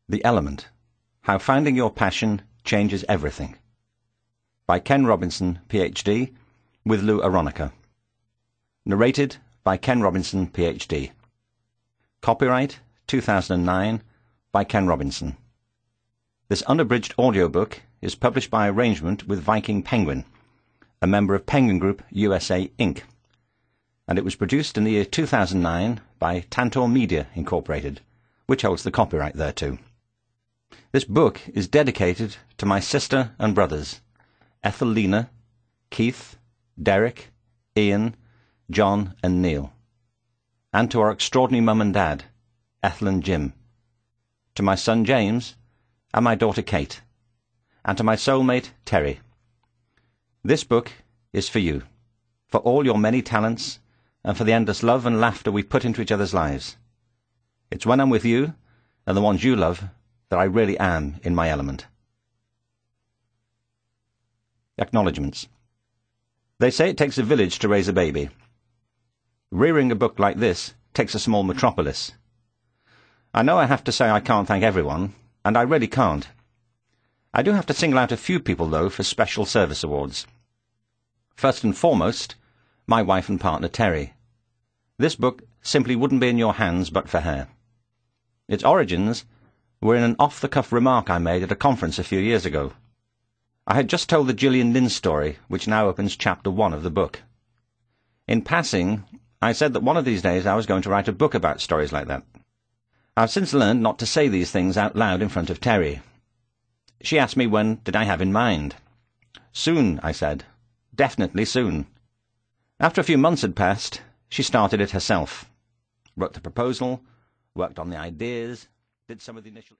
The Element: How Finding Your Passion Changes Everything, by Ken Robinson, Ph.D., with Lou Aronica. Narrated by Ken Robinson, Ph.D. Copyright 2009 by Ken Robinson. This unabridged audiobook is published by arrangement with Viking Penguin, a member of Penguin Group USA, Inc., and it was produced in the year 2009 by Tantor Media, Incorporated, which holds the copyright thereto. This book is dedicated to my sister and brothers, Ethelina, Keith, Derek, Ian, John and Neil, and to our extraordinary mum and dad, Ethel and Jim, to my son James, and my daughter Kate, and to my soulmate Terry. This book is for you, for all your many talents, and for the endless love and laughter we put into each other's lives. It's when I'm with you, and the ones you love, that I really am in my element. Acknowledgements. They say it takes a village to raise a baby. Rearing a book like this takes a small metropolis. I know I have to say I can't thank everyone, and I really can't. I do have to single out a few people, though, for special service awards. First and foremost, my wife and partner Terry. This book simply wouldn't be in your hands but for her. Its origins were in an off-the-cuff remark I made at a conference a few years ago. I had just told the Gillian Lynn story, which now opens chapter 1 of the book. In passing, I said that one of these days I was going to write a book about stories like that. I've since learned not to say these things out loud in front of Terry. She asked me when did I have in mind. Soon, I said. Definitely soon. After a few months had passed, she started it herself. Wrote the proposal, worked on the ideas, did some of the initial